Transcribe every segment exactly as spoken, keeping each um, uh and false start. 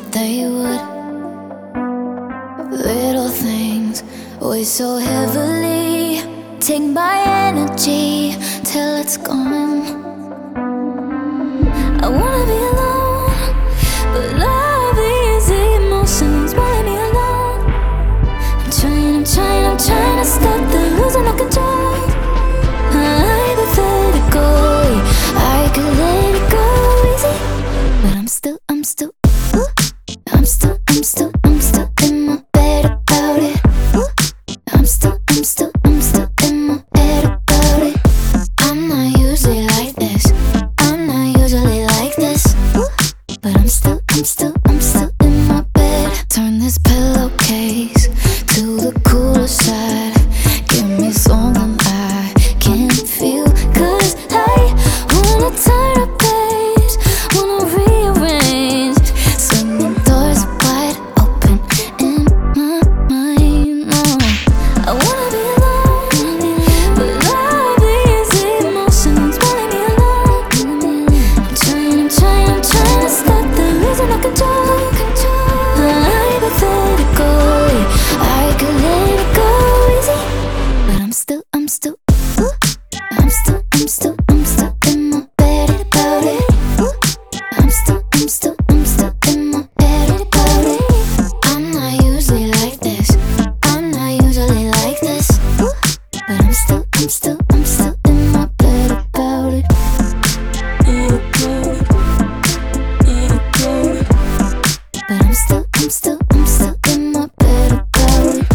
that they would. Little things weigh so heavily, take my energy till it's gone. I wanna be alone, but love these emotions won't let me alone. I'm trying, I'm trying, I'm trying to stop the losing of control. Hypothetically, I could let it go easy, but I'm still, I'm still, ooh, I'm still, I'm still, I'm still in my bed about it. Ooh, I'm still, I'm still, I'm still in my head about it. I'm not usually like this, I'm not usually like this, ooh, but I'm still, I'm still, I'm still in my bed. Turn this pillowcase to the cooler side. Give me something I can feel, 'cause I wanna turn a page, wanna rearrange. Swinging doors wide open in my mind. No, I wanna be alone, but love these emotions won't let me alone. I'm trying, I'm trying, I'm trying to stop the losing of control. Hypothetically, I could let it go easy, but I'm still, I'm still, ooh, I'm still, I'm still, I'm still in my bed about it. Ooh, I'm still, I'm still, I'm still in my head about it. I'm not usually like this, I'm not usually like this, ooh, but I'm still, I'm still, I'm still in my bed about it. But I'm still, I'm still, I'm still in my bed about it.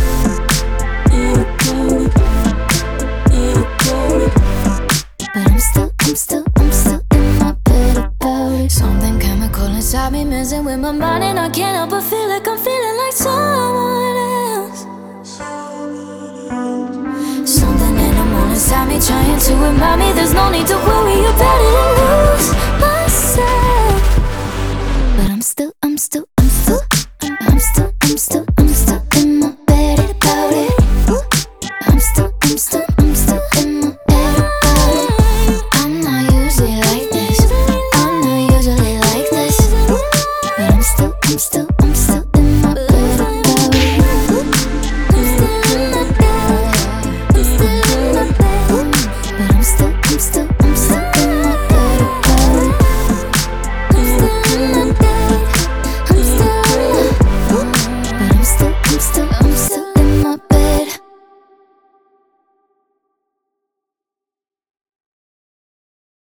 But I'm still, I'm still, I'm still in my bed about it. Something chemical inside me messing with my mind, and I can't help but feel like I'm feeling like someone else. Something in the morning inside me trying to remind me there's no need to worry about it and lose myself. But I'm still, I'm still, I'm still, I'm, I'm still, I'm still, I'm still in my bed about it. Ooh, I'm still, I'm still, I'm still in my bed about it. I'm not usually like this, I'm not usually like this, but I'm still, I'm still, I'm still